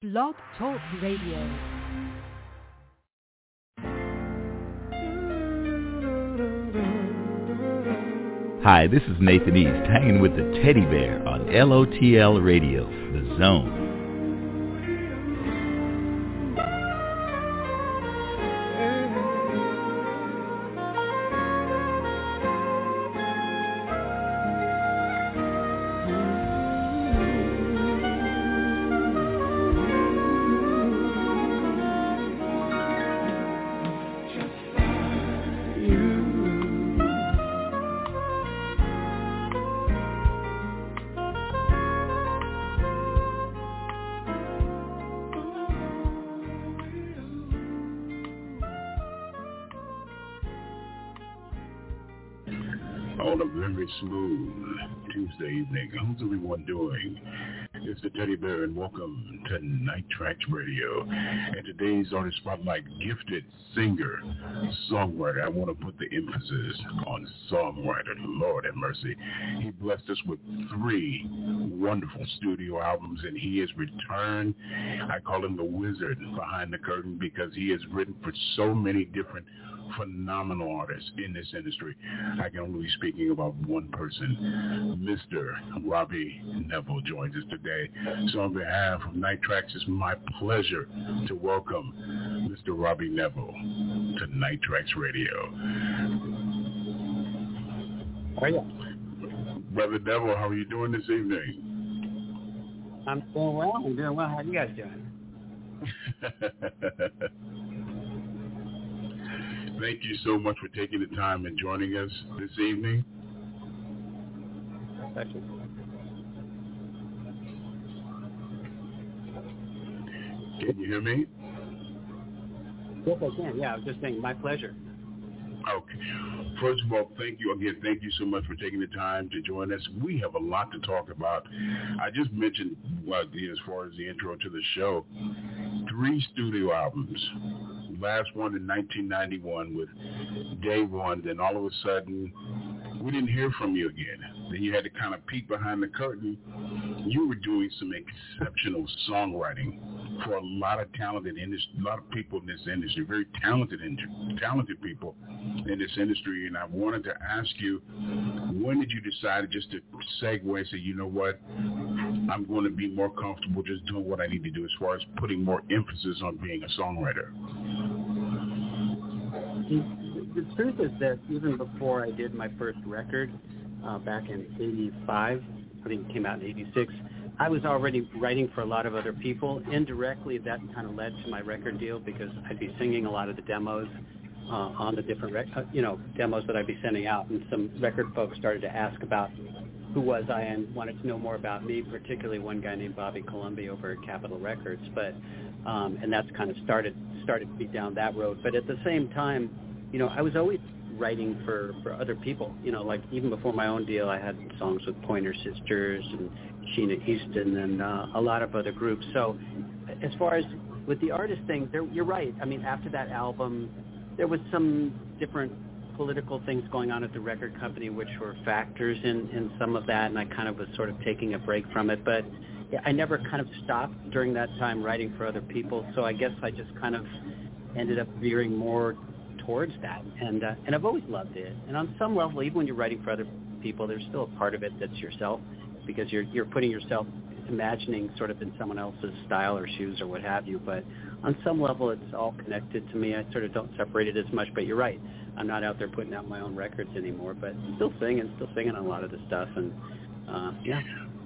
Blog Talk Radio. Hi, this is Nathan East, hanging with the Teddy Bear on LOTL Radio, The Zone. Smooth Tuesday evening. How's everyone doing? It's the Teddy Bear and welcome to Night Tracks Radio. And today's artist spotlight, gifted singer, songwriter. I want to put the emphasis on songwriter. Lord have mercy. He blessed us with 3 wonderful studio albums, and he has returned. I call him the wizard behind the curtain because he has written for so many different phenomenal artists in this industry. I can only be speaking about one person. Mr. Robbie Neville joins us today. So on behalf of Night Tracks, it's my pleasure to welcome Mr. Robbie Neville to Night Tracks Radio. How are you? Brother Neville, how are you doing this evening? I'm doing well. How are you guys doing? Thank you so much for taking the time and joining us this evening. Thank you. Can you hear me? Yes, I can. Yeah, I was just saying, my pleasure. Okay. First of all, thank you again. Thank you so much for taking the time to join us. We have a lot to talk about. I just mentioned, as far as the intro to the show, 3 studio albums. Last one in 1991 with Day One. Then all of a sudden, we didn't hear from you again. Then you had to kind of peek behind the curtain. You were doing some exceptional songwriting for a lot of people in this industry, very talented people in this industry. And I wanted to ask you, when did you decide just to segue and say, you know what, I'm going to be more comfortable just doing what I need to do as far as putting more emphasis on being a songwriter? The truth is that even before I did my first record back in 85, I think it came out in 86, I was already writing for a lot of other people. Indirectly, that kind of led to my record deal because I'd be singing a lot of the demos on the different demos that I'd be sending out, and some record folks started to ask about who was I and wanted to know more about me, particularly one guy named Bobby Colombi over at Capitol Records. But and that's kind of started me down that road. But at the same time, I was always writing for other people. Like even before my own deal, I had songs with Pointer Sisters and Sheena Easton and a lot of other groups. So as far as with the artist thing, you're right. I mean, after that album, there was some different political things going on at the record company which were factors in some of that, and I kind of was sort of taking a break from it. But I never kind of stopped during that time writing for other people, so I guess I just kind of ended up veering more towards that, and I've always loved it. And on some level, even when you're writing for other people, there's still a part of it that's yourself, because you're putting yourself, imagining sort of in someone else's style or shoes or what have you. But on some level, it's all connected to me. I sort of don't separate it as much. But you're right, I'm not out there putting out my own records anymore, but still singing on a lot of the stuff. And yeah.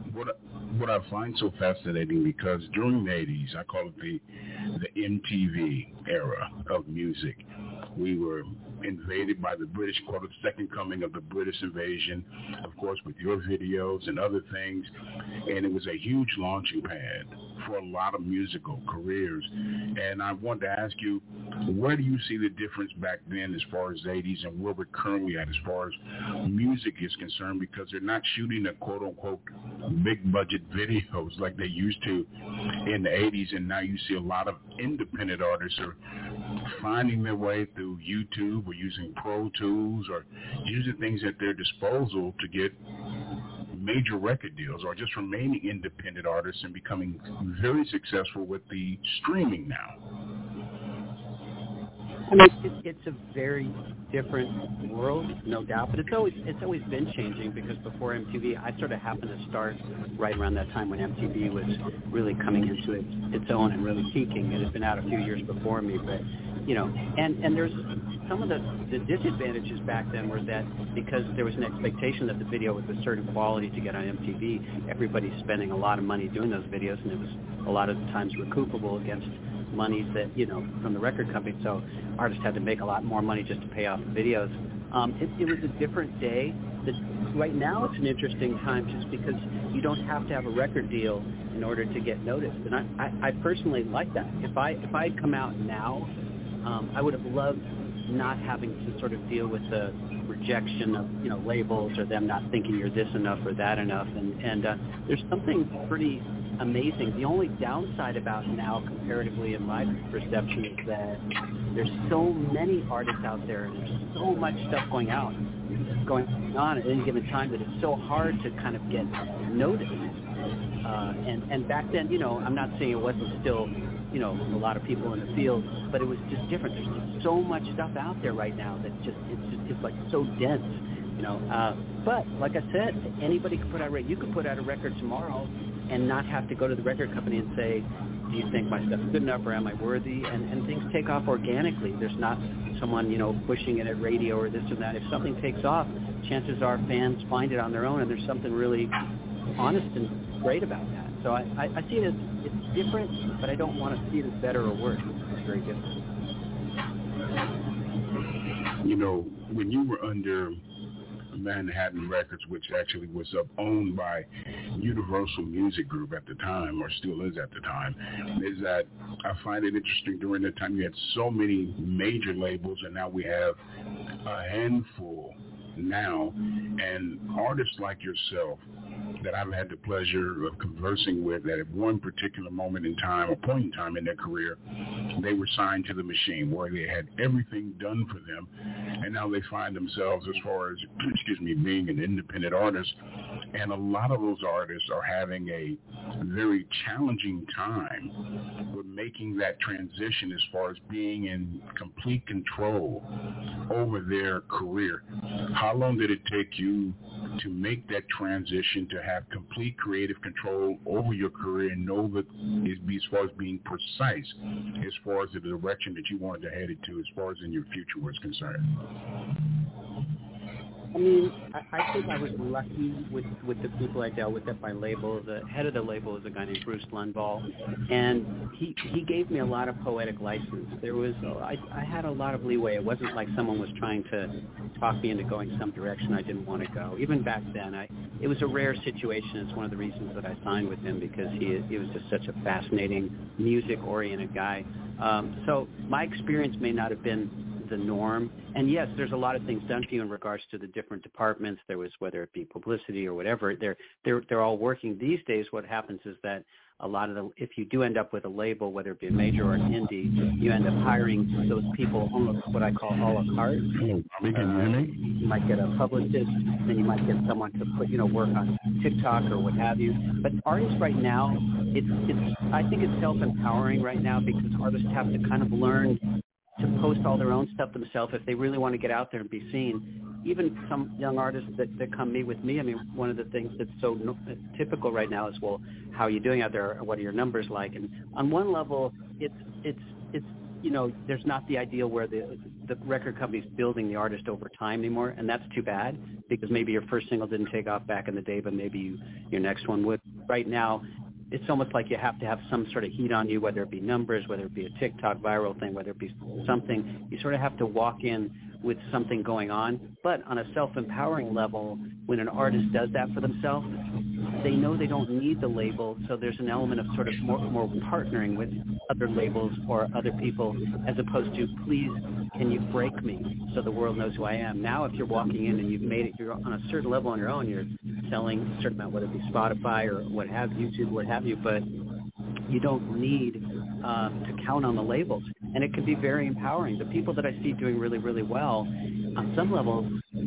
What I find so fascinating, because during the 80s, I call it the MTV era of music. We were invaded by the British, called it the second coming of the British invasion, of course, with your videos and other things. And it was a huge launching pad for a lot of musical careers. And I wanted to ask you, where do you see the difference back then as far as the 80s and where we're currently at as far as music is concerned? Because they're not shooting the quote-unquote big-budget videos like they used to in the 80s. And now you see a lot of independent artists are finding their way through YouTube or using Pro Tools or using things at their disposal to get major record deals or just remaining independent artists and becoming very successful with the streaming now? I mean, it's a very different world, no doubt, but it's always been changing, because before MTV, I sort of happened to start right around that time when MTV was really coming into its own and really peaking. It had been out a few years before me, but, you know, and there's some of the disadvantages back then were that because there was an expectation that the video was a certain quality to get on MTV, everybody's spending a lot of money doing those videos, and it was a lot of times recoupable against monies that, you know, from the record company, so artists had to make a lot more money just to pay off the videos. It was a different day. Right now it's an interesting time just because you don't have to have a record deal in order to get noticed, and I personally like that. If I'd come out now, I would have loved not having to sort of deal with the rejection of, you know, labels or them not thinking you're this enough or that enough, and there's something pretty amazing. The only downside about now, comparatively in my perception, is that there's so many artists out there, and there's so much stuff going on at any given time that it's so hard to kind of get noticed. And back then, you know, I'm not saying it wasn't still, you know, a lot of people in the field, but it was just different. There's just so much stuff out there right now that it's like so dense, you know. But like I said, anybody could put out you could put out a record tomorrow and not have to go to the record company and say, do you think my stuff is good enough, or am I worthy? And things take off organically. There's not someone, you know, pushing it at radio or this or that. If something takes off, chances are fans find it on their own, and there's something really honest and great about that. So I see it as it's different, but I don't want to see it as better or worse. It's very different. You know, when you were under Manhattan Records, which actually was owned by Universal Music Group at the time, or still is at the time, is that I find it interesting during that time you had so many major labels, and now we have a handful now, and artists like yourself that I've had the pleasure of conversing with that at one particular moment in time, or point in time in their career, they were signed to the machine where they had everything done for them, and now they find themselves, as far as, being an independent artist, and a lot of those artists are having a very challenging time with making that transition as far as being in complete control over their career. How long did it take you to make that transition to have complete creative control over your career and know that as far as being precise as far as the direction that you wanted to head it to as far as in your future was concerned? I mean, I think I was lucky with the people I dealt with at my label. The head of the label is a guy named Bruce Lundvall, and he gave me a lot of poetic license. I had a lot of leeway. It wasn't like someone was trying to talk me into going some direction I didn't want to go. Even back then, it was a rare situation. It's one of the reasons that I signed with him, because he was just such a fascinating, music-oriented guy. So my experience may not have been the norm. And yes, there's a lot of things done for you in regards to the different departments. There was, whether it be publicity or whatever, they're all working. These days, what happens is that a lot of if you do end up with a label, whether it be a major or an indie, you end up hiring those people almost what I call a la carte. You might get a publicist, then you might get someone to put, work on TikTok or what have you. But artists right now, I think it's self-empowering right now, because artists have to kind of learn to post all their own stuff themselves if they really want to get out there and be seen. Even some young artists that come meet with me, I mean, one of the things that's so typical right now is, well, how are you doing out there? What are your numbers like? And on one level, it's there's not the ideal where the record company's building the artist over time anymore, and that's too bad, because maybe your first single didn't take off back in the day, but maybe your next one would. Right now, it's almost like you have to have some sort of heat on you, whether it be numbers, whether it be a TikTok viral thing, whether it be something. You sort of have to walk in with something going on. But on a self-empowering level, when an artist does that for themselves, they know they don't need the label, so there's an element of sort of more partnering with other labels or other people, as opposed to, please, can you break me so the world knows who I am? Now, if you're walking in and you've made it, you're on a certain level on your own, you're selling a certain amount, whether it be Spotify or what have you, YouTube, what have you, but you don't need to count on the labels. And it can be very empowering. The people that I see doing really, really well, on some level,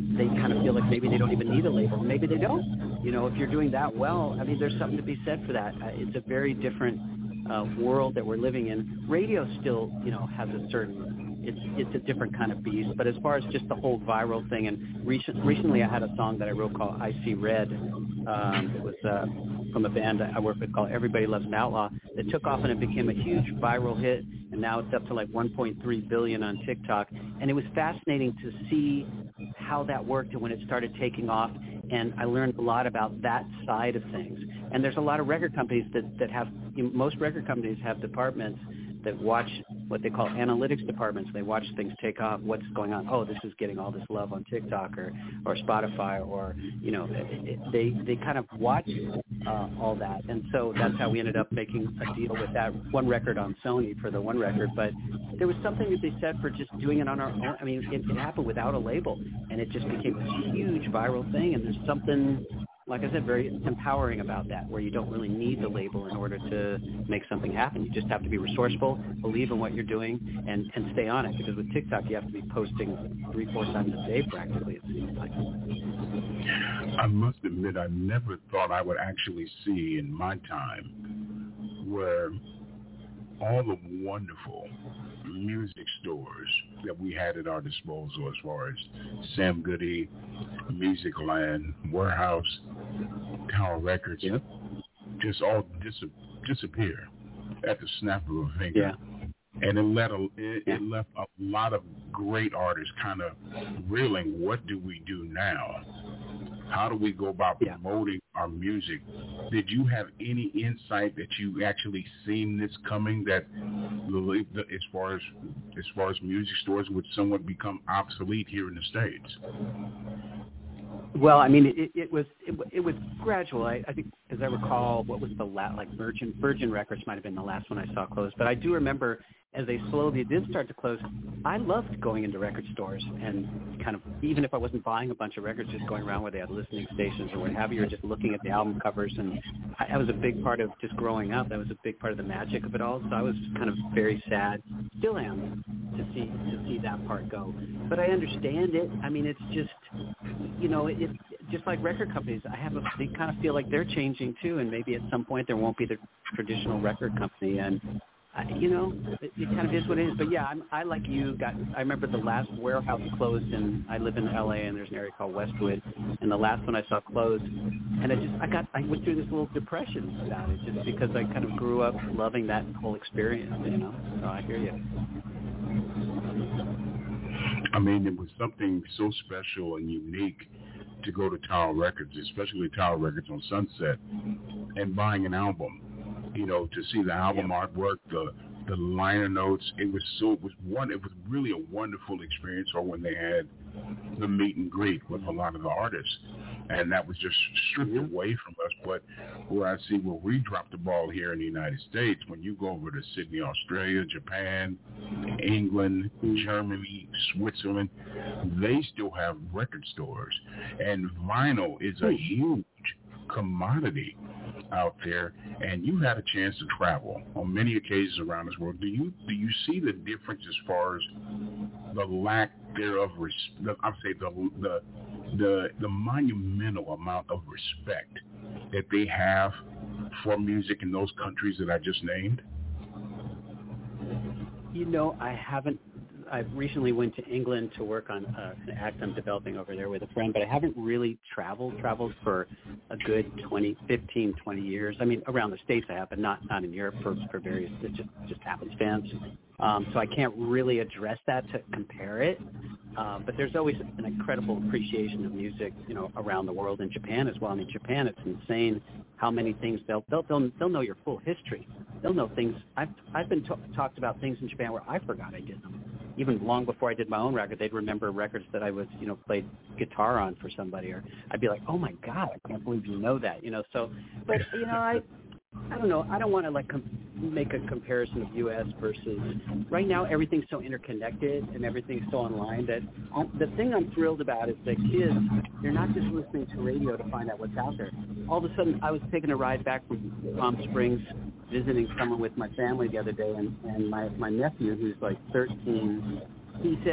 they kind of feel like maybe they don't even need a label. Maybe they don't. You know, if you're doing that well, I mean, there's something to be said for that. It's a very different world that we're living in. Radio still, you know, has a certain, it's a different kind of beast. But as far as just the whole viral thing, and recently I had a song that I wrote called I See Red. It was from a band I work with called Everybody Loves an Outlaw that took off, and it became a huge viral hit, and now it's up to like 1.3 billion on TikTok. And it was fascinating to see how that worked and when it started taking off, and I learned a lot about that side of things. And there's a lot of record companies that have, you know, most record companies have departments that watch what they call analytics departments. They watch things take off, what's going on. Oh, this is getting all this love on TikTok or Spotify, or, you know, they kind of watch all that. And so that's how we ended up making a deal with that one record on Sony for the one record. But there was something that they said for just doing it on our own. I mean, it happened without a label, and it just became this huge viral thing. And there's something, like I said, very empowering about that, where you don't really need the label in order to make something happen. You just have to be resourceful, believe in what you're doing, and stay on it. Because with TikTok, you have to be posting 3-4 times a day practically, it seems like. I must admit, I never thought I would actually see in my time where all the wonderful music stores that we had at our disposal, as far as Sam Goody, Musicland, Warehouse, Tower Records, yep, just all disappear at the snap of a finger. Yeah. And it left a lot of great artists kind of reeling, what do we do now? How do we go about promoting our music? Did you have any insight that you actually seen this coming, that as far as music stores would somewhat become obsolete here in the States? Well, I mean, it was gradual. I think, as I recall, what was the last, like Virgin Records might have been the last one I saw close. But I do remember as they slowly did start to close, I loved going into record stores and kind of, even if I wasn't buying a bunch of records, just going around where they had listening stations or what have you, or just looking at the album covers. And that was a big part of just growing up. That was a big part of the magic of it all. So I was kind of very sad, still am, to see that part go. But I understand it. I mean, it's just, you know, it's just like record companies. They kind of feel like they're changing too, and maybe at some point there won't be the traditional record company. And you know, it kind of is what it is. But yeah, I like you. I remember the last Warehouse closed, and I live in LA, and there's an area called Westwood, and the last one I saw closed, and I went through this little depression about it, just because I kind of grew up loving that whole experience. You know, so I hear you. I mean, it was something so special and unique to go to Tower Records, especially Tower Records on Sunset, and buying an album. You know, to see the album artwork, the liner notes. It was really a wonderful experience. Or when they had the meet and greet with a lot of the artists, and that was just stripped away from us. But where we dropped the ball here in the United States, when you go over to Sydney, Australia, Japan, England, Germany, Switzerland, they still have record stores, and vinyl is a huge commodity out there, and you had a chance to travel on many occasions around this world. Do you see the difference as far as the lack thereof? I would say the monumental amount of respect that they have for music in those countries that I just named. You know, I haven't. I recently went to England to work on an act I'm developing over there with a friend, but I haven't really traveled for a good 15, 20 years. I mean, around the States I have, but not in Europe for various, it just happenstance. So I can't really address that to compare it. But there's always an incredible appreciation of music, you know, around the world, in Japan as well. I mean, Japan, it's insane how many things they'll know your full history. They'll know things. I've been talked about things in Japan where I forgot I did them. Even long before I did my own record, they'd remember records that I was, you know, played guitar on for somebody, or I'd be like, oh my God, I can't believe you know that, you know. So, but you know, I don't know. I don't want to make a comparison of U.S. versus. Right now, everything's so interconnected and everything's so online that the thing I'm thrilled about is that kids, they're not just listening to radio to find out what's out there. All of a sudden, I was taking a ride back from Palm Springs, visiting someone with my family the other day, and my nephew, who's like 13, he said,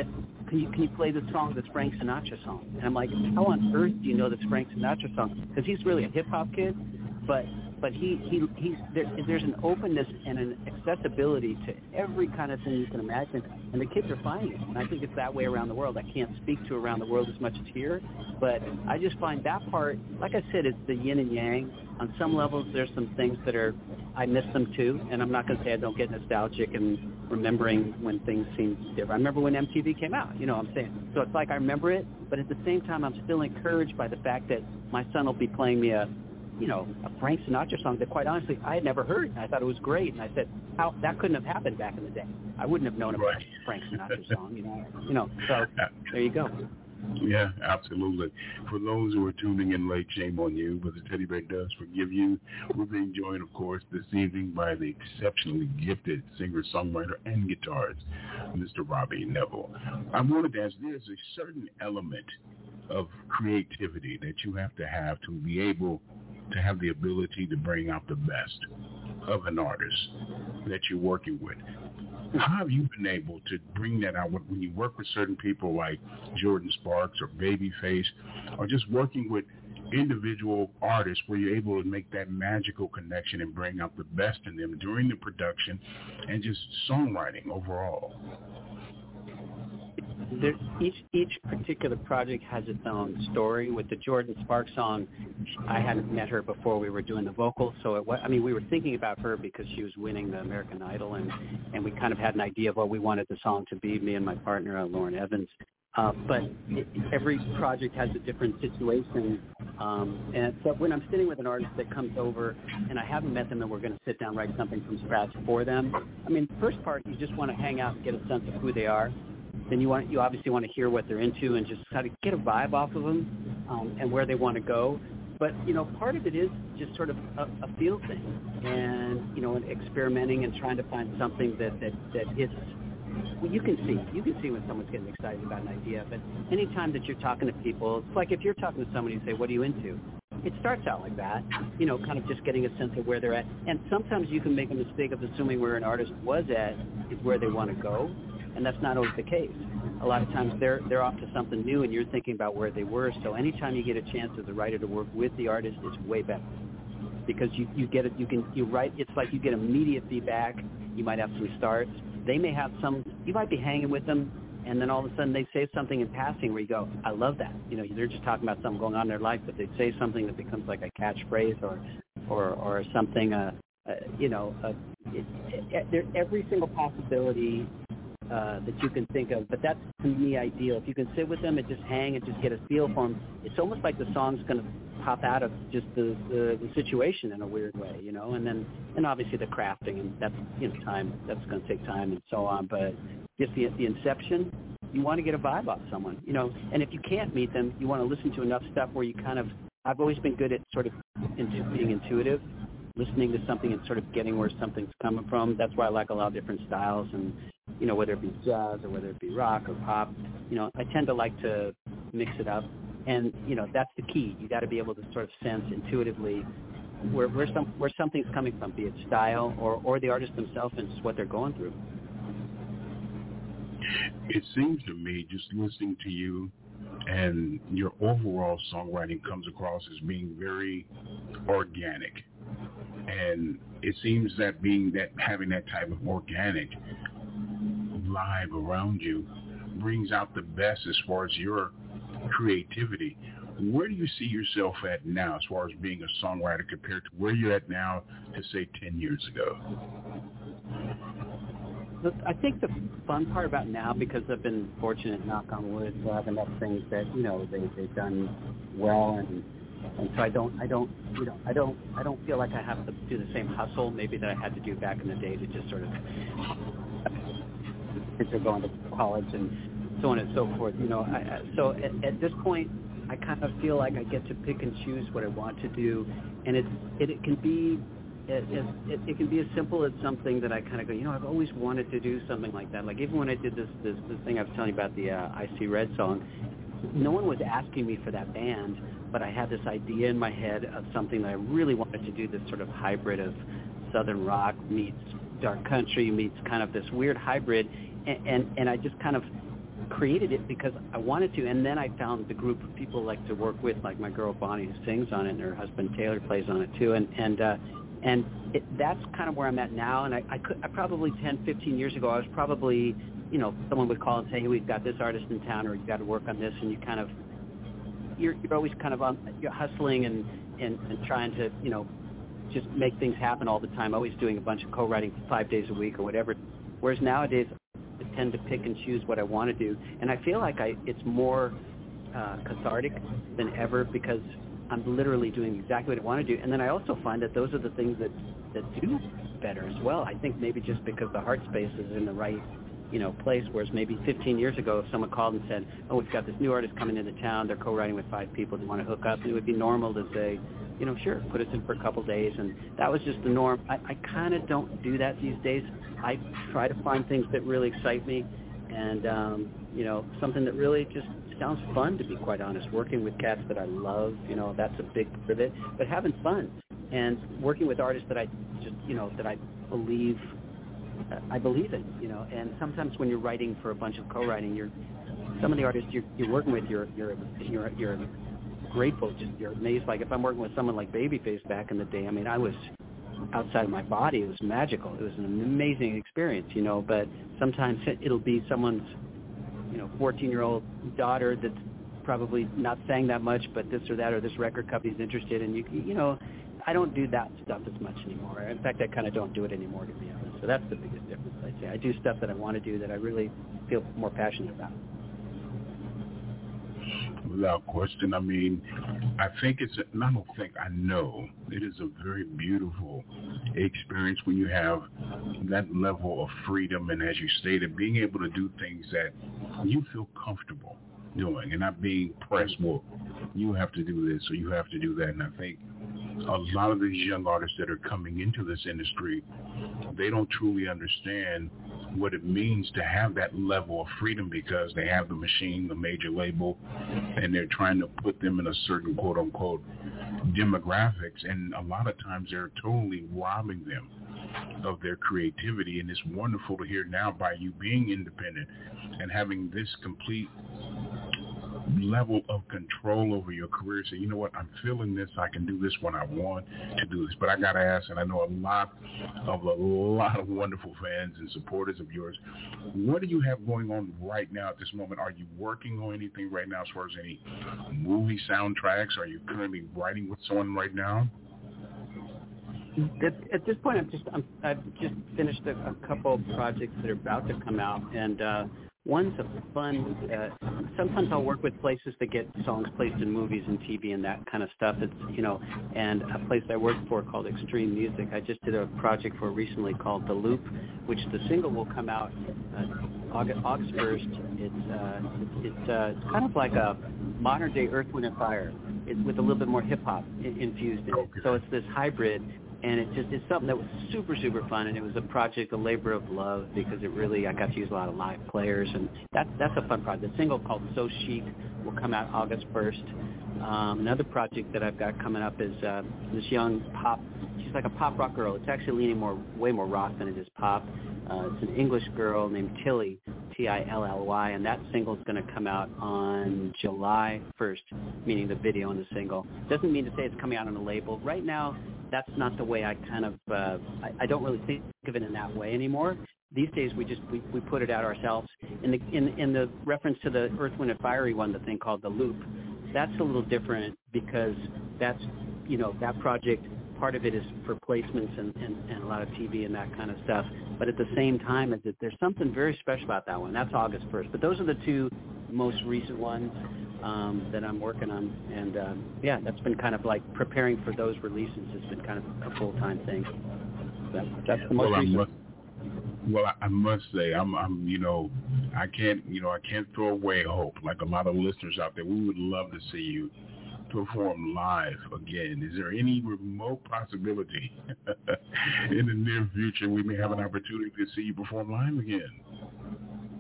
can you play the song, this Frank Sinatra song? And I'm like, how on earth do you know this Frank Sinatra song? Because he's really a hip-hop kid, but there's an openness and an accessibility to every kind of thing you can imagine, and the kids are finding it. And I think it's that way around the world. I can't speak to around the world as much as here, but I just find that part, like I said, it's the yin and yang. On some levels, there's some things that I miss them too, and I'm not going to say I don't get nostalgic and remembering when things seem different. I remember when MTV came out, you know what I'm saying? So it's like I remember it, but at the same time, I'm still encouraged by the fact that my son will be playing me a Frank Sinatra song that, quite honestly, I had never heard. And I thought it was great. And I said, how that couldn't have happened back in the day. I wouldn't have known about Frank Sinatra song, you know. So there you go. Yeah, absolutely. For those who are tuning in late, shame on you, but the Teddy Bear does forgive you. We're being joined, of course, this evening by the exceptionally gifted singer-songwriter and guitarist, Mr. Robbie Nevil. I wanted to ask, there's a certain element of creativity that you have to be able to have the ability to bring out the best of an artist that you're working with. How have you been able to bring that out when you work with certain people like Jordan Sparks or Babyface, or just working with individual artists where you're able to make that magical connection and bring out the best in them during the production and just songwriting overall? Each particular project has its own story. With the Jordan Sparks song, I hadn't met her before we were doing the vocals, so we were thinking about her because she was winning the American Idol, and we kind of had an idea of what we wanted the song to be, me and my partner, Lauren Evans. But every project has a different situation, and so when I'm sitting with an artist that comes over and I haven't met them and we're going to sit down and write something from scratch for them, the first part, you just want to hang out and get a sense of who they are. Then you obviously want to hear what they're into and just kind of get a vibe off of them and where they want to go. But, part of it is just sort of a feel thing and, and experimenting and trying to find something that hits. Well, you can see when someone's getting excited about an idea. But anytime that you're talking to people, it's like if you're talking to somebody and say, what are you into? It starts out like that, kind of just getting a sense of where they're at. And sometimes you can make a mistake of assuming where an artist was at is where they want to go. And that's not always the case. A lot of times they're off to something new, and you're thinking about where they were. So anytime you get a chance as a writer to work with the artist, it's way better because you write. It's like you get immediate feedback. You might have some starts. They may have some. You might be hanging with them, and then all of a sudden they say something in passing where you go, "I love that." They're just talking about something going on in their life, but they say something that becomes like a catchphrase or something. Every single possibility that you can think of, but that's to me ideal. If you can sit with them and just hang and just get a feel for them, it's almost like the song's going to pop out of just the situation in a weird way, and obviously the crafting, and that's time. That's going to take time and so on. But just the inception, you want to get a vibe off someone, and if you can't meet them, you want to listen to enough stuff where you kind of. I've always been good at sort of being intuitive. Listening to something and sort of getting where something's coming from. That's why I like a lot of different styles, and whether it be jazz or whether it be rock or pop, I tend to like to mix it up, and that's the key. You got to be able to sort of sense intuitively where something's coming from, be it style or the artist themselves and just what they're going through. It seems to me, just listening to you, and your overall songwriting comes across as being very organic. And it seems that having that type of organic vibe around you brings out the best as far as your creativity. Where do you see yourself at now as far as being a songwriter compared to where you're at now to, say, 10 years ago? Look, I think the fun part about now, because I've been fortunate, knock on wood, to have enough things that they've done well, and so I don't feel like I have to do the same hustle maybe that I had to do back in the day to just sort of kids are going to college and so on and so forth. So at this point, I kind of feel like I get to pick and choose what I want to do, and it can be. It can be as simple as something that I kind of go, I've always wanted to do something like that. Like even when I did this thing I was telling you about, the I See Red song, no one was asking me for that band, but I had this idea in my head of something that I really wanted to do, this sort of hybrid of Southern rock meets dark country meets kind of this weird hybrid, and I just kind of created it because I wanted to, and then I found the group of people I like to work with, like my girl Bonnie who sings on it, and her husband Taylor plays on it too, and that's kind of where I'm at now. And I probably 10, 15 years ago, I was probably, someone would call and say, hey, we've got this artist in town, or you've got to work on this, and you're always kind of you're hustling and trying to, just make things happen all the time, always doing a bunch of co-writing 5 days a week or whatever. Whereas nowadays, I tend to pick and choose what I want to do. And I feel like it's more cathartic than ever because I'm literally doing exactly what I want to do. And then I also find that those are the things that do better as well. I think maybe just because the heart space is in the right, place, whereas maybe 15 years ago, if someone called and said, oh, we've got this new artist coming into town, they're co-writing with 5 people, they want to hook up, it would be normal to say, sure, put us in for a couple days. And that was just the norm. I kind of don't do that these days. I try to find things that really excite me and, something that really just sounds fun, to be quite honest. Working with cats that I love, that's a big part of it. But having fun and working with artists that I just, that I believe in, and sometimes when you're writing for a bunch of co-writing, some of the artists you're working with, you're grateful, just you're amazed. Like if I'm working with someone like Babyface back in the day, I mean, I was outside of my body. It was magical. It was an amazing experience, but sometimes it'll be someone's, 14-year-old daughter that's probably not saying that much, but this or that, or this record company's interested in you. I don't do that stuff as much anymore. In fact, I kind of don't do it anymore, to be honest. So that's the biggest difference, I'd say. I do stuff that I want to do that I really feel more passionate about. Without question. I mean, I know it is a very beautiful experience when you have that level of freedom and, as you stated, being able to do things that you feel comfortable doing and not being pressed, well, you have to do this or you have to do that. And I think a lot of these young artists that are coming into this industry, they don't truly understand what it means to have that level of freedom because they have the machine, the major label, and they're trying to put them in a certain quote-unquote demographics, and a lot of times they're totally robbing them of their creativity. And it's wonderful to hear now by you being independent and having this complete level of control over your career. So, you know what, I'm feeling this, I can do this when I want to do this. But I got to ask, and I know a lot of wonderful fans and supporters of yours, what do you have going on right now at this moment? Are you working on anything right now as far as any movie soundtracks? Are you currently writing with someone right now? At this point, I've just finished a couple of projects that are about to come out, and one's a fun, sometimes I'll work with places that get songs placed in movies and TV and that kind of stuff. It's, and a place I work for called Extreme Music. I just did a project for recently called The Loop, which the single will come out August 1st. It's kind of like a modern day Earth, Wind & Fire with a little bit more hip hop infused in it. So it's this hybrid. And it's something that was super, super fun, and it was a project, a labor of love, because I got to use a lot of live players, and that's a fun project. The single called So Chic will come out August 1st. Another project that I've got coming up is this young pop. She's like a pop rock girl. It's actually leaning way more rock than it is pop. It's an English girl named Tilly, Tilly, and that single is going to come out on July 1st, meaning the video and the single. Doesn't mean to say it's coming out on a label. Right now, that's not the way I kind of, I don't really think of it in that way anymore. These days, we put it out ourselves. In the reference to the Earth, Wind & Fiery one, the thing called The Loop, that's a little different because that's, that project, part of it is for placements and a lot of TV and that kind of stuff. But at the same time, there's something very special about that one. That's August 1st. But those are the two most recent ones that I'm working on. And, that's been kind of like preparing for those releases has been kind of a full-time thing. That's the most recent. I must say, I can't throw away hope. Like a lot of listeners out there, we would love to see you perform live again. Is there any remote possibility in the near future we may have an opportunity to see you perform live again?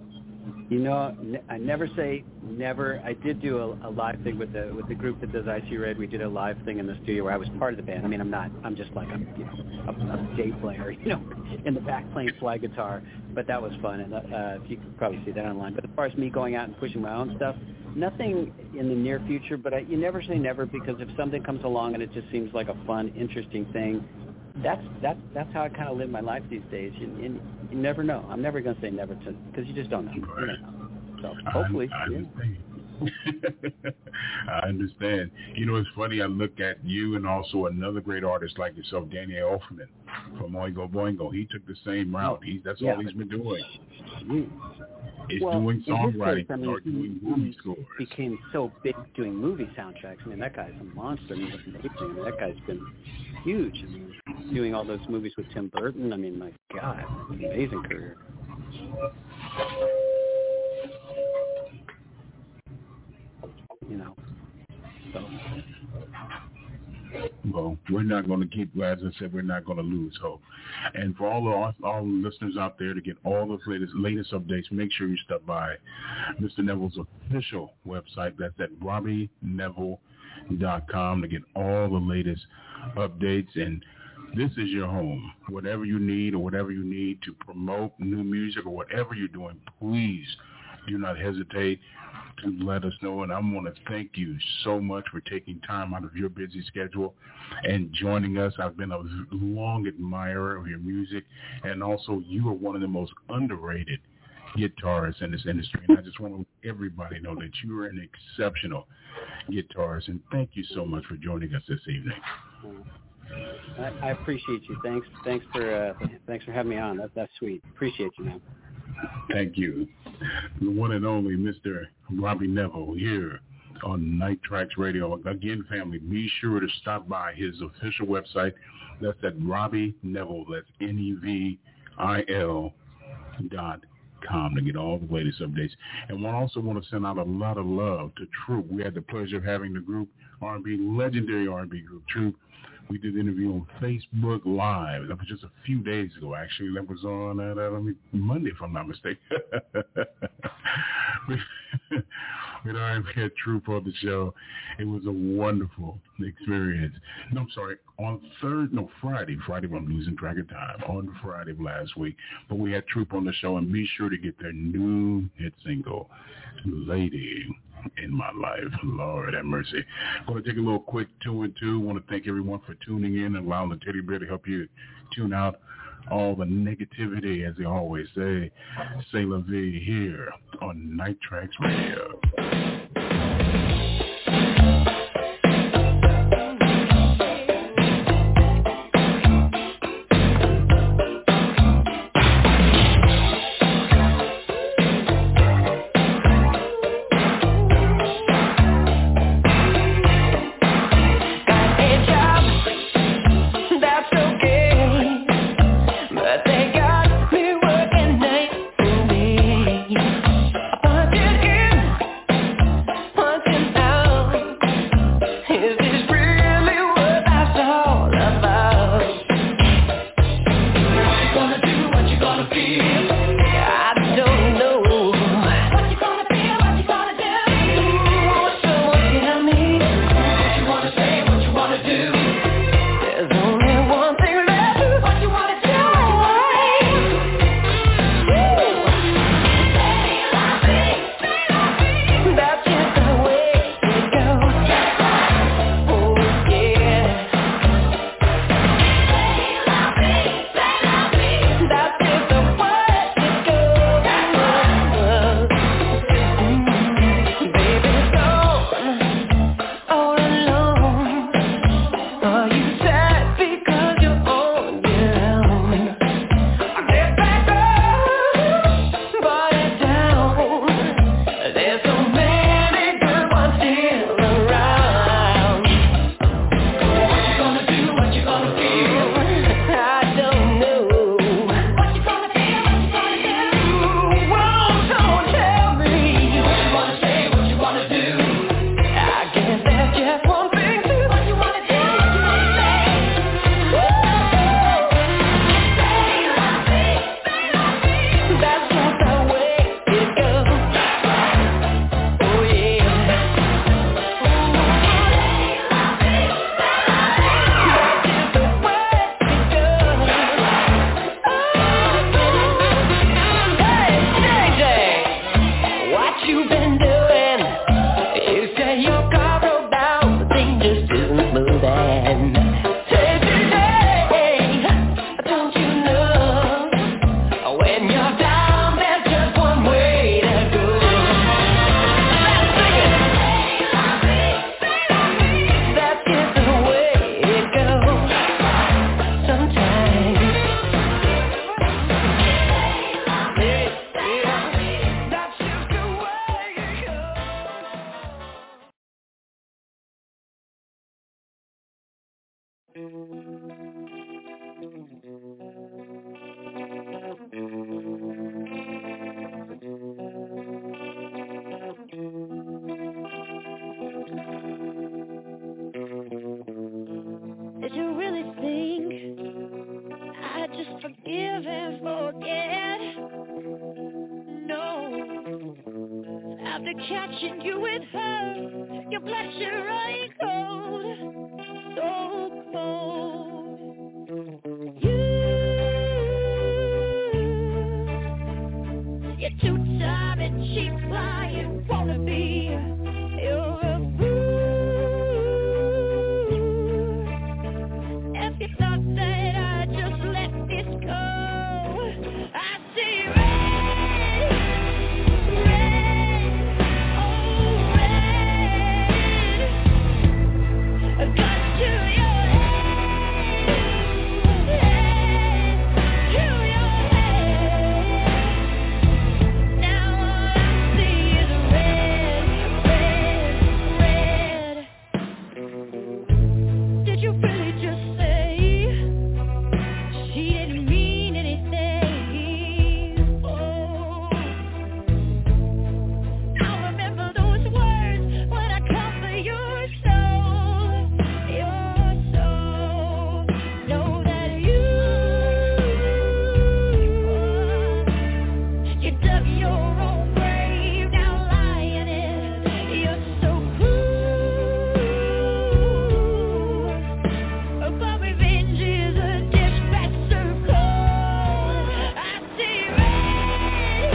You know, I never say never. I did do a live thing with the group that does Icy Red. We did a live thing in the studio where I was part of the band. I mean, I'm just like a day player, in the back playing slide guitar. But that was fun, and you can probably see that online. But as far as me going out and pushing my own stuff, nothing in the near future. But you never say never, because if something comes along and it just seems like a fun, interesting thing, that's how I kind of live my life these days. And you never know. I'm never going to say never because you just don't know. Right. So hopefully. I understand. I understand. It's funny. I look at you and also another great artist like yourself, Danny Elfman from Oingo Boingo. He took the same route. That's all he's been doing. He's doing songwriting, doing movie scores. He became so big doing movie soundtracks. I mean, that guy's a monster. I mean, that guy's been huge. I mean, doing all those movies with Tim Burton. I mean, my God, amazing career. So. Well, we're not going to keep, as I said, we're not going to lose hope. And for all the listeners out there, to get all the latest updates, make sure you stop by Mr. Neville's official website. That's at RobbieNeville.com to get all the latest updates. And this is your home. Whatever you need or whatever you need to promote new music or whatever you're doing, please do not hesitate to let us know. And I want to thank you so much for taking time out of your busy schedule and joining us. I've been a long admirer of your music, and also you are one of the most underrated guitarists in this industry. And I just want to let everybody know that you are an exceptional guitarist. And thank you so much for joining us this evening. I appreciate you. Thanks for having me on. That's sweet. Appreciate you, man. Thank you. The one and only Mr. Robbie Neville here on Night Tracks Radio. Again, family, be sure to stop by his official website. That's at Robbie Neville. That's NEVIL.com to get all the latest updates. And we also want to send out a lot of love to Troop. We had the pleasure of having the group, legendary R&B group Troop. We did the interview on Facebook Live. That was just a few days ago, actually. That was on Monday, if I'm not mistaken. We had Troop on the show. It was a wonderful experience. No, I'm sorry. Friday. I'm losing track of time. On Friday of last week. But we had Troop on the show, and be sure to get their new hit single, Lady in My Life. Lord have mercy. I'm going to take a little quick 2 and 2. I want to thank everyone for tuning in and allowing the Teddy Bear to help you tune out all the negativity, as they always say. C'est la vie here on Night Tracks Radio. after catching you with her, your blusher running cold, so cold. You're too tired and cheap flying, wanna be. You're a fool. If you thought that I'd just let this go, I see red, red, oh red. A gun to your head, to your head. Now all I see is red, red, red. Did you really just say she didn't mean anything? Oh, I'll remember those words when I come for your soul, your soul. Know that you dug your own grave, now lying in it. You're so cruel. But revenge is a dish best served cold. I see red,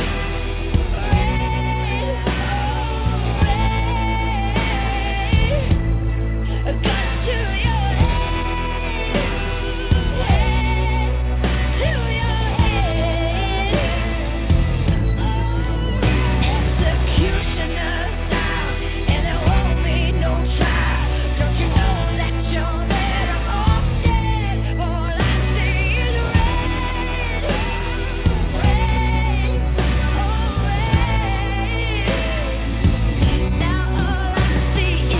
red, oh red. A gun to your head, to your head. Executioner style, and there won't be no trial. Don't you know that you're better off dead? All I see is red, red, oh red. Now all I see is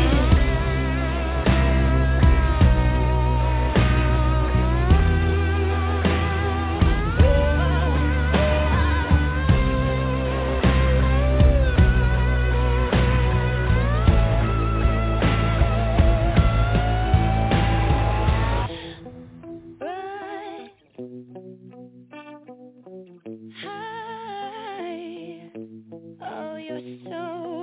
high. Oh, you're so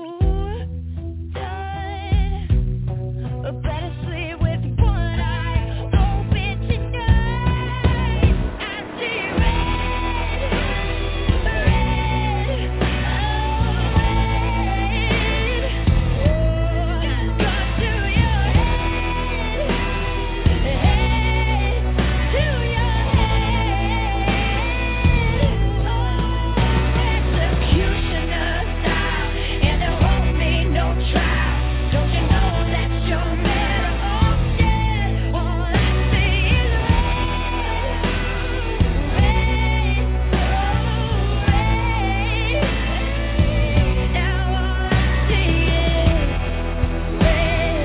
done. Better sleep with one eye open tonight. I see red, red, oh red. Gun to your head, to your executioner style, and there won't be no trial. Don't you know that you're better off dead? All I see is red, red, now all I see is red,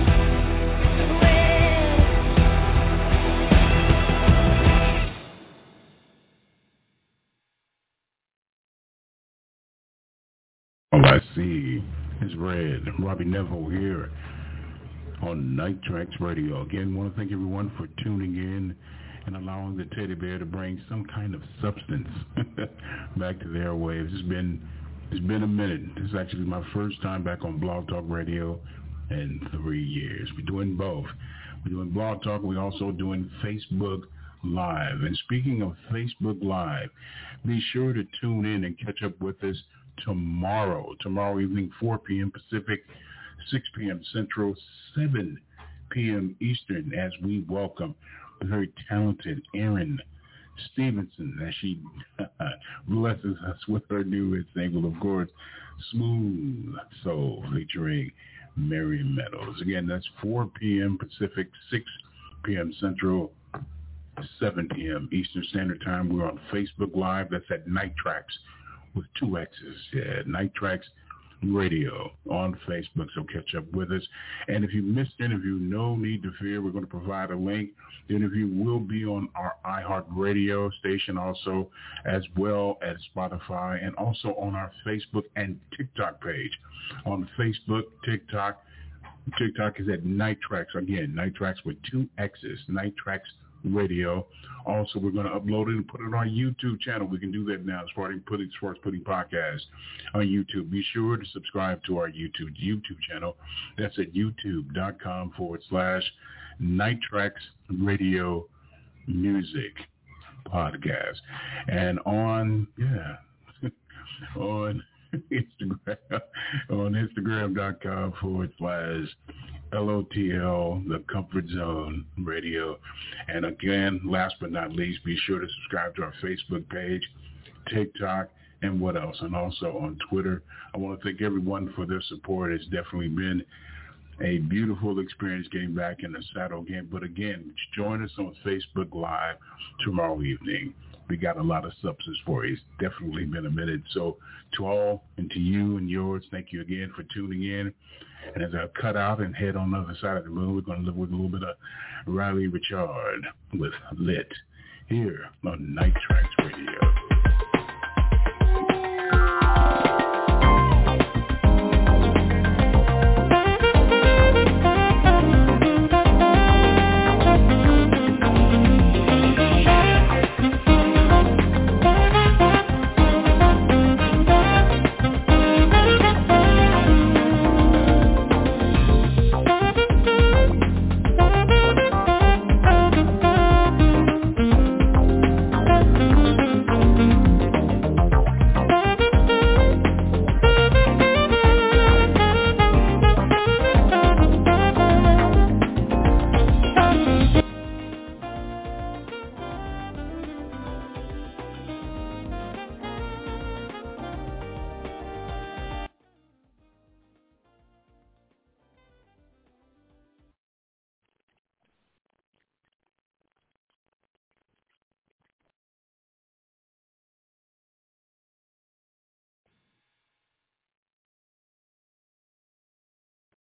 All I see is red. Robbie Neville here on Night Tracks Radio. Again, want to thank everyone for tuning in and allowing the teddy bear to bring some kind of substance back to the airwaves. It's been a minute. This is actually my first time back on Blog Talk Radio in 3 years. We're doing both. We're doing Blog Talk. We're also doing Facebook Live. And speaking of Facebook Live, be sure to tune in and catch up with us tomorrow evening, 4 p.m. Pacific, 6 p.m. Central, 7 p.m. Eastern, as we welcome the very talented Erin Stevenson as she blesses us with her newest single, of course, Smooth Soul, featuring Mary Meadows. Again, that's 4 p.m. Pacific, 6 p.m. Central, 7 p.m. Eastern Standard Time. We're on Facebook Live. That's at Night Tracks with 2 X's. Yeah, Night Tracks Radio on Facebook, so catch up with us. And if you missed the interview, no need to fear. We're going to provide a link. The interview will be on our iHeartRadio station also, as well as Spotify, and also on our Facebook and TikTok page. On Facebook, TikTok is at Night Tracks. Again, Night Tracks with 2 X's. Night Tracks Radio. Also, we're going to upload it and put it on our YouTube channel. We can do that now as far as putting podcasts on YouTube. Be sure to subscribe to our YouTube channel. That's at youtube.com/Night Tracks Radio Music Podcast. And on Instagram.com/LOTL, The Comfort Zone Radio. And again, last but not least, be sure to subscribe to our Facebook page, TikTok, and what else? And also on Twitter. I want to thank everyone for their support. It's definitely been a beautiful experience getting back in the saddle again. But again, join us on Facebook Live tomorrow evening. We got a lot of substance for you. It's definitely been a minute. So to all and to you and yours, thank you again for tuning in. And as I cut out and head on the other side of the moon, we're going to live with a little bit of Riley Richard with Lit here on Night Tracks Radio.